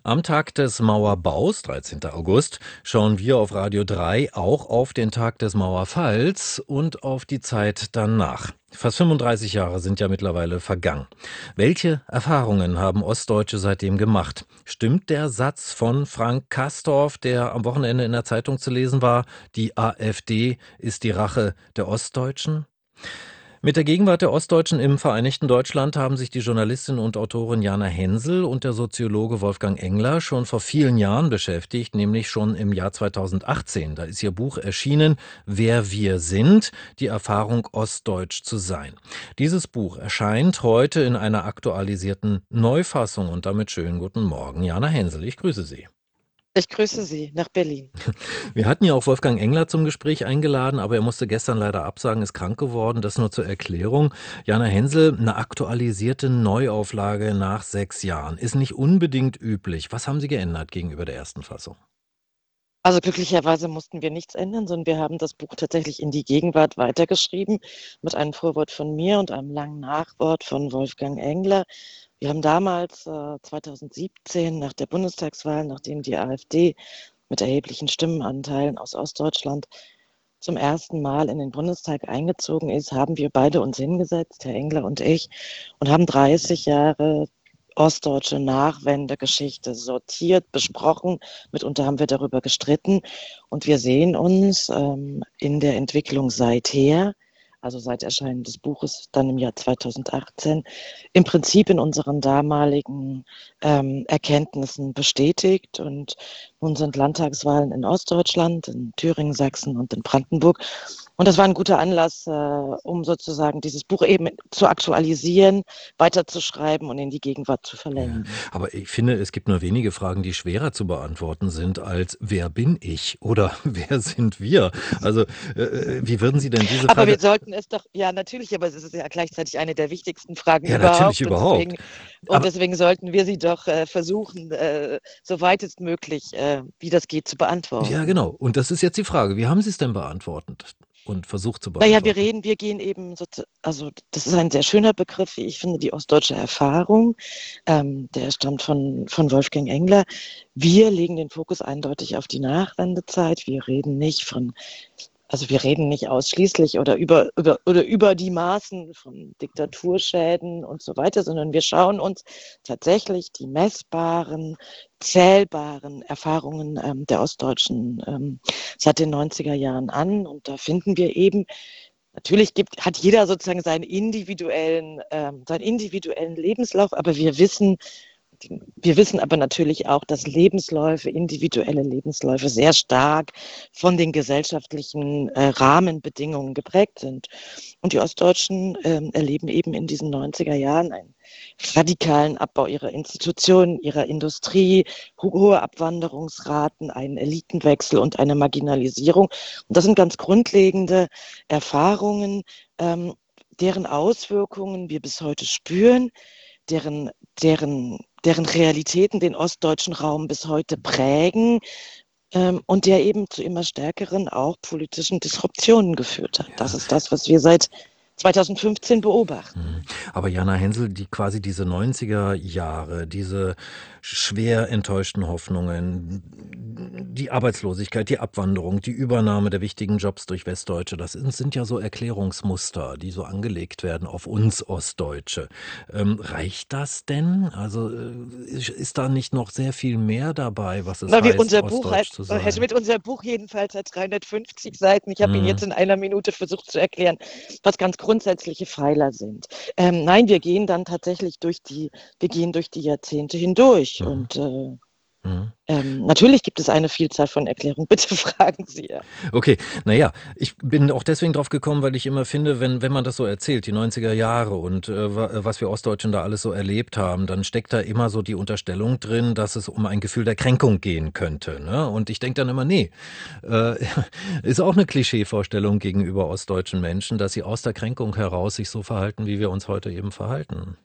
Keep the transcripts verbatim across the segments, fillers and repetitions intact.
Am Tag des Mauerbaus, dreizehnten August, schauen wir auf Radio drei auch auf den Tag des Mauerfalls und auf die Zeit danach. Fast fünfunddreißig Jahre sind ja mittlerweile vergangen. Welche Erfahrungen haben Ostdeutsche seitdem gemacht? Stimmt der Satz von Frank Castorf, der am Wochenende in der Zeitung zu lesen war, die AfD ist die Rache der Ostdeutschen? Mit der Gegenwart der Ostdeutschen im Vereinigten Deutschland haben sich die Journalistin und Autorin Jana Hensel und der Soziologe Wolfgang Engler schon vor vielen Jahren beschäftigt, nämlich schon im Jahr zweitausendachtzehn. Da ist ihr Buch erschienen, Wer wir sind, die Erfahrung Ostdeutsch zu sein. Dieses Buch erscheint heute in einer aktualisierten Neufassung und damit schönen guten Morgen. Jana Hensel, ich grüße Sie. Ich grüße Sie nach Berlin. Wir hatten ja auch Wolfgang Engler zum Gespräch eingeladen, aber er musste gestern leider absagen, ist krank geworden. Das nur zur Erklärung. Jana Hensel, eine aktualisierte Neuauflage nach sechs Jahren. Ist nicht unbedingt üblich. Was haben Sie geändert gegenüber der ersten Fassung? Also glücklicherweise mussten wir nichts ändern, sondern wir haben das Buch tatsächlich in die Gegenwart weitergeschrieben mit einem Vorwort von mir und einem langen Nachwort von Wolfgang Engler. Wir haben damals äh, zweitausendsiebzehn nach der Bundestagswahl, nachdem die AfD mit erheblichen Stimmenanteilen aus Ostdeutschland zum ersten Mal in den Bundestag eingezogen ist, haben wir beide uns hingesetzt, Herr Engler und ich, und haben dreißig Jahre ostdeutsche Nachwendegeschichte sortiert, besprochen. Mitunter haben wir darüber gestritten. Und wir sehen uns ähm, in der Entwicklung seither, also seit Erscheinen des Buches dann im Jahr zweitausendachtzehn, im Prinzip in unseren damaligen ähm, Erkenntnissen bestätigt. Und nun sind Landtagswahlen in Ostdeutschland, in Thüringen, Sachsen und in Brandenburg. Und das war ein guter Anlass, äh, um sozusagen dieses Buch eben zu aktualisieren, weiterzuschreiben und in die Gegenwart zu Ja, verlängern. aber ich finde, es gibt nur wenige Fragen, die schwerer zu beantworten sind als wer bin ich oder wer sind wir? Also äh, äh, wie würden Sie denn diese Aber Frage? wir sollten es doch, ja natürlich, aber es ist ja gleichzeitig eine der wichtigsten Fragen Ja, natürlich überhaupt. Und überhaupt. deswegen, und Aber deswegen sollten wir sie doch äh, versuchen, äh, so weit es möglich, äh, wie das geht, zu ja, beantworten. genau. Und das ist jetzt die Frage. Wie haben Sie es denn beantwortet und versucht zu Naja, wir beantworten? reden, wir gehen eben, so, also das ist ein sehr schöner Begriff, wie ich finde, die ostdeutsche Erfahrung. Ähm, der stammt von, von Wolfgang Engler. Wir legen den Fokus eindeutig auf die Nachwendezeit. Wir reden nicht von, also wir reden nicht ausschließlich oder über, über, oder über die Maßen von Diktaturschäden und so weiter, sondern wir schauen uns tatsächlich die messbaren, zählbaren Erfahrungen ähm, der Ostdeutschen ähm, seit den neunziger Jahren an. Und da finden wir eben, natürlich gibt, hat jeder sozusagen seinen individuellen, ähm, seinen individuellen Lebenslauf, aber wir wissen, wir wissen aber natürlich auch, dass Lebensläufe, individuelle Lebensläufe sehr stark von den gesellschaftlichen äh, Rahmenbedingungen geprägt sind. Und die Ostdeutschen ähm, erleben eben in diesen neunziger Jahren einen radikalen Abbau ihrer Institutionen, ihrer Industrie, hohe Abwanderungsraten, einen Elitenwechsel und eine Marginalisierung. Und das sind ganz grundlegende Erfahrungen, ähm, deren Auswirkungen wir bis heute spüren, deren, deren, deren Realitäten den ostdeutschen Raum bis heute prägen ähm, und der eben zu immer stärkeren auch politischen Disruptionen geführt hat. Das Ja. ist das, was wir seit zweitausendfünfzehn beobachten. Mhm. Aber Jana Hensel, die quasi diese neunziger Jahre, diese schwer enttäuschten Hoffnungen, die Arbeitslosigkeit, die Abwanderung, die Übernahme der wichtigen Jobs durch Westdeutsche, das sind, sind ja so Erklärungsmuster, die so angelegt werden auf uns Ostdeutsche. Ähm, reicht das denn? Also äh, ist, ist da nicht noch sehr viel mehr dabei, was es Na, wie heißt, unser Buch hat, Ostdeutsch zu Herr sein? Schmidt, unser Buch jedenfalls hat dreihundertfünfzig Seiten. Ich habe Ihnen Mhm. jetzt in einer Minute versucht zu erklären, was ganz grundsätzliche Pfeiler sind. Ähm, nein, wir gehen dann tatsächlich durch die, wir gehen durch die Jahrzehnte hindurch. Mhm. Und äh, Mhm. ähm, natürlich gibt es eine Vielzahl von Erklärungen. Bitte fragen Sie ja. Okay, naja, ich bin auch deswegen drauf gekommen, weil ich immer finde, wenn, wenn man das so erzählt, die neunziger Jahre und äh, wa- was wir Ostdeutschen da alles so erlebt haben, dann steckt da immer so die Unterstellung drin, dass es um ein Gefühl der Kränkung gehen könnte. Ne? Und ich denke dann immer, nee, äh, ist auch eine Klischeevorstellung gegenüber ostdeutschen Menschen, dass sie aus der Kränkung heraus sich so verhalten, wie wir uns heute eben verhalten.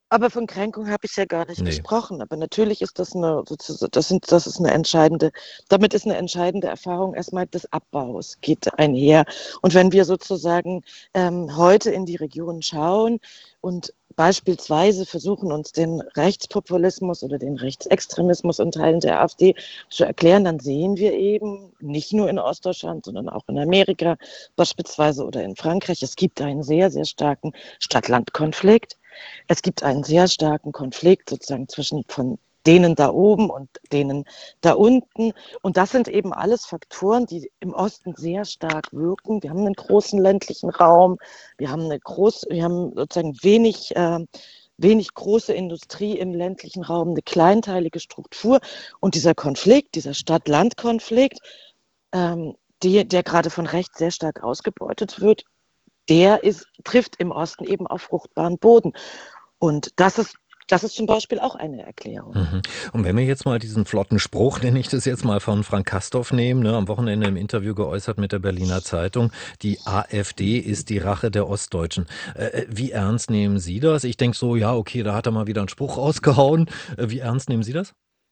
Aber von Kränkung habe ich ja gar nicht Nee. gesprochen. Aber natürlich ist das eine, sozusagen, das sind, das ist eine entscheidende, damit ist eine entscheidende Erfahrung erstmal des Abbaus geht einher. Und wenn wir sozusagen ähm, heute in die Region schauen und beispielsweise versuchen, uns den Rechtspopulismus oder den Rechtsextremismus in Teilen der AfD zu erklären, dann sehen wir eben nicht nur in Ostdeutschland, sondern auch in Amerika beispielsweise oder in Frankreich, es gibt einen sehr, sehr starken Stadt-Land-Konflikt. Es gibt einen sehr starken Konflikt sozusagen zwischen von denen da oben und denen da unten. Und das sind eben alles Faktoren, die im Osten sehr stark wirken. Wir haben einen großen ländlichen Raum, wir haben eine groß, wir haben sozusagen wenig, äh, wenig große Industrie im ländlichen Raum, eine kleinteilige Struktur. Und dieser Konflikt, dieser Stadt-Land-Konflikt, ähm, die, der gerade von rechts sehr stark ausgebeutet wird, der ist, trifft im Osten eben auf fruchtbaren Boden. Und das ist, das ist zum Beispiel auch eine Erklärung. Mhm. Und wenn wir jetzt mal diesen flotten Spruch, nenne ich das jetzt mal, von Frank Castorf nehmen, ne, am Wochenende im Interview geäußert mit der Berliner Zeitung, die AfD ist die Rache der Ostdeutschen. Äh, wie ernst nehmen Sie das? Ich denke so, ja, okay, da hat er mal wieder einen Spruch rausgehauen. Äh, wie ernst nehmen Sie das?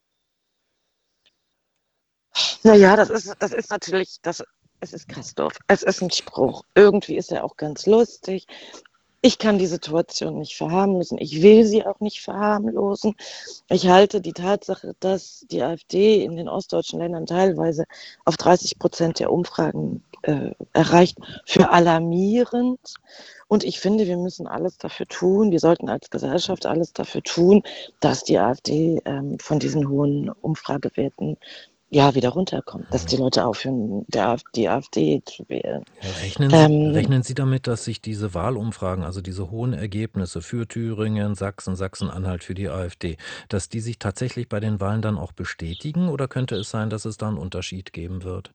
Naja, das ist, das ist natürlich, das, es ist Christoph. Es ist ein Spruch. Irgendwie ist er auch ganz lustig. Ich kann die Situation nicht verharmlosen. Ich will sie auch nicht verharmlosen. Ich halte die Tatsache, dass die AfD in den ostdeutschen Ländern teilweise auf dreißig Prozent der Umfragen äh, erreicht, für alarmierend. Und ich finde, wir müssen alles dafür tun, wir sollten als Gesellschaft alles dafür tun, dass die AfD ähm, von diesen hohen Umfragewerten ja wieder runterkommt, dass die Leute aufhören, der, die AfD zu wählen. Rechnen Sie, Ähm, rechnen Sie damit, dass sich diese Wahlumfragen, also diese hohen Ergebnisse für Thüringen, Sachsen, Sachsen-Anhalt, für die AfD, dass die sich tatsächlich bei den Wahlen dann auch bestätigen? Oder könnte es sein, dass es da einen Unterschied geben wird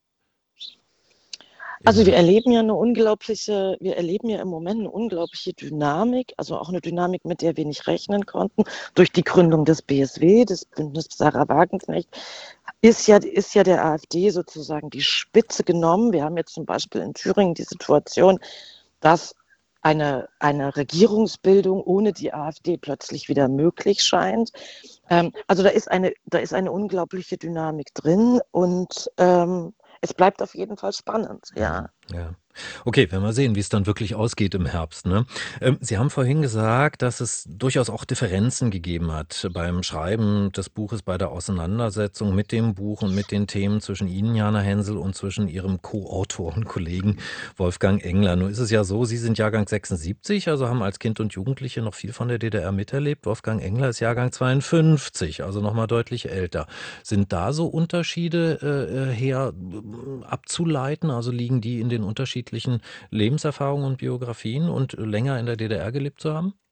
im Also wir Herbst? erleben ja eine unglaubliche, wir erleben ja im Moment eine unglaubliche Dynamik, also auch eine Dynamik, mit der wir nicht rechnen konnten. Durch die Gründung des B S W, des Bündnis Sarah Wagenknecht, ist ja, ist ja der AfD sozusagen die Spitze genommen. Wir haben jetzt zum Beispiel in Thüringen die Situation, dass eine, eine Regierungsbildung ohne die AfD plötzlich wieder möglich scheint. Ähm, also da ist eine, da ist eine unglaubliche Dynamik drin und ähm, es bleibt auf jeden Fall spannend, Mhm, ja. ja. Okay, werden wir sehen, wie es dann wirklich ausgeht im Herbst, ne? Ähm, Sie haben vorhin gesagt, dass es durchaus auch Differenzen gegeben hat beim Schreiben des Buches, bei der Auseinandersetzung mit dem Buch und mit den Themen zwischen Ihnen, Jana Hensel, und zwischen Ihrem Co-Autor und Kollegen Wolfgang Engler. Nun ist es ja so, Sie sind Jahrgang sechsundsiebzig, also haben als Kind und Jugendliche noch viel von der D D R miterlebt. Wolfgang Engler ist Jahrgang zweiundfünfzig, also nochmal deutlich älter. Sind da so Unterschiede äh, her äh, abzuleiten? Also liegen die in den unterschiedlichen Lebenserfahrungen und Biografien und länger in der D D R gelebt zu haben?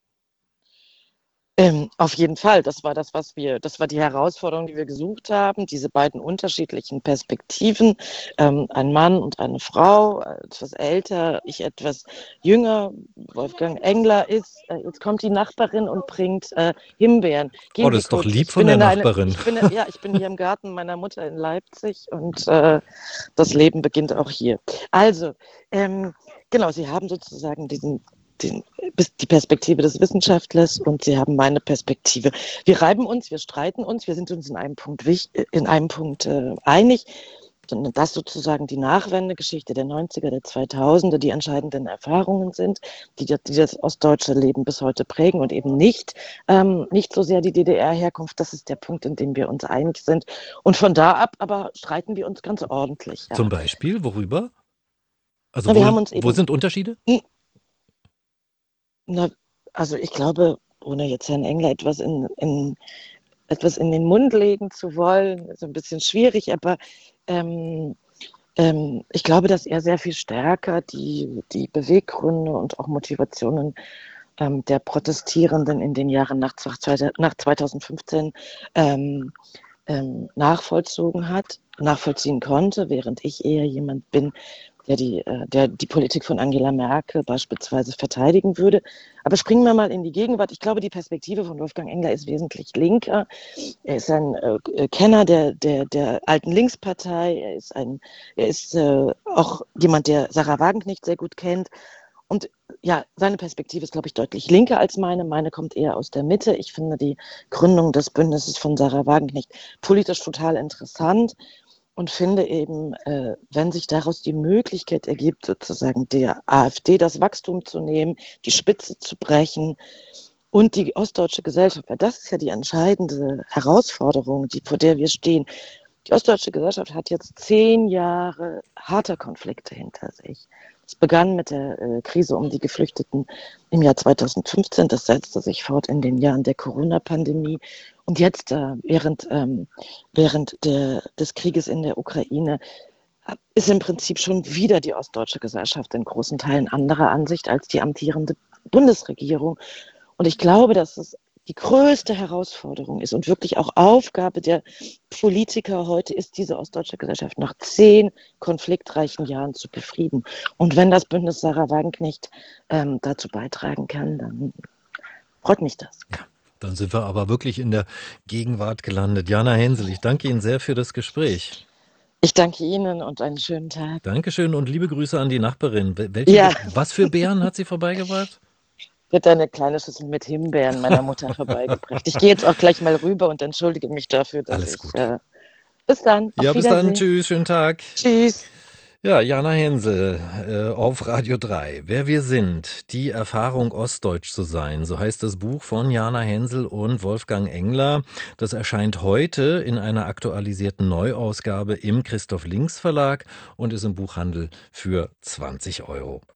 Ähm, auf jeden Fall, das war das, was wir, das war die Herausforderung, die wir gesucht haben, diese beiden unterschiedlichen Perspektiven, ähm, ein Mann und eine Frau, äh, etwas älter, ich etwas jünger, Wolfgang Engler ist, äh, jetzt kommt die Nachbarin und bringt äh, Himbeeren. Oh, Gehen das Sie ist doch kurz, lieb ich von bin der in einem, Nachbarin. ich bin, ja, ich bin hier im Garten meiner Mutter in Leipzig und äh, das Leben beginnt auch hier. Also, ähm, genau, Sie haben sozusagen diesen den, die Perspektive des Wissenschaftlers und Sie haben meine Perspektive. Wir reiben uns, wir streiten uns, wir sind uns in einem Punkt, in einem Punkt äh, einig, dass sozusagen die Nachwendegeschichte der neunziger, der zweitausender die entscheidenden Erfahrungen sind, die, die das ostdeutsche Leben bis heute prägen und eben nicht, ähm, nicht so sehr die D D R-Herkunft. Das ist der Punkt, in dem wir uns einig sind. Und von da ab aber streiten wir uns ganz ordentlich. Zum Ja. Beispiel, worüber? Also Wir wo, haben uns wo eben sind Unterschiede? Na, also ich glaube, ohne jetzt Herrn Engler etwas in, in, etwas in den Mund legen zu wollen, ist ein bisschen schwierig, aber ähm, ähm, ich glaube, dass er sehr viel stärker die, die Beweggründe und auch Motivationen ähm, der Protestierenden in den Jahren nach, nach zweitausendfünfzehn ähm, ähm, nachvollzogen hat, nachvollziehen konnte, während ich eher jemand bin, der die, äh, der die Politik von Angela Merkel beispielsweise verteidigen würde. Aber springen wir mal in die Gegenwart. Ich glaube, die Perspektive von Wolfgang Engler ist wesentlich linker. Er ist ein äh, Kenner der, der, der alten Linkspartei. Er ist, ein, er ist äh, auch jemand, der Sarah Wagenknecht sehr gut kennt. Und ja, seine Perspektive ist, glaube ich, deutlich linker als meine. Meine kommt eher aus der Mitte. Ich finde die Gründung des Bündnisses von Sarah Wagenknecht politisch total interessant und finde eben, äh, wenn sich daraus die Möglichkeit ergibt, sozusagen der AfD das Wachstum zu nehmen, die Spitze zu brechen und die ostdeutsche Gesellschaft, weil das ist ja die entscheidende Herausforderung, die, vor der wir stehen. Die ostdeutsche Gesellschaft hat jetzt zehn Jahre harter Konflikte hinter sich. Es begann mit der äh, Krise um die Geflüchteten im Jahr zweitausendfünfzehn. Das setzte sich fort in den Jahren der Corona-Pandemie. Und jetzt, äh, während, ähm, während der, des Krieges in der Ukraine, ist im Prinzip schon wieder die ostdeutsche Gesellschaft in großen Teilen anderer Ansicht als die amtierende Bundesregierung. Und ich glaube, dass es die größte Herausforderung ist und wirklich auch Aufgabe der Politiker heute ist, diese ostdeutsche Gesellschaft nach zehn konfliktreichen Jahren zu befrieden. Und wenn das Bündnis Sarah Wagenknecht ähm, dazu beitragen kann, dann freut mich das. Ja, dann sind wir aber wirklich in der Gegenwart gelandet. Jana Hensel, ich danke Ihnen sehr für das Gespräch. Ich danke Ihnen und einen schönen Tag. Dankeschön und liebe Grüße an die Nachbarin. Welche, Ja. Was für Beeren hat sie vorbeigebracht? Wird eine kleine Schüssel mit Himbeeren meiner Mutter vorbeigebracht. Ich gehe jetzt auch gleich mal rüber und entschuldige mich dafür, dass Alles ich... gut. Äh, bis dann. Auf Ja, bis Wiedersehen. dann. Tschüss, schönen Tag. Tschüss. Ja, Jana Hensel äh, auf Radio drei. Wer wir sind, die Erfahrung Ostdeutsch zu sein, so heißt das Buch von Jana Hensel und Wolfgang Engler. Das erscheint heute in einer aktualisierten Neuausgabe im Christoph Links Verlag und ist im Buchhandel für zwanzig Euro.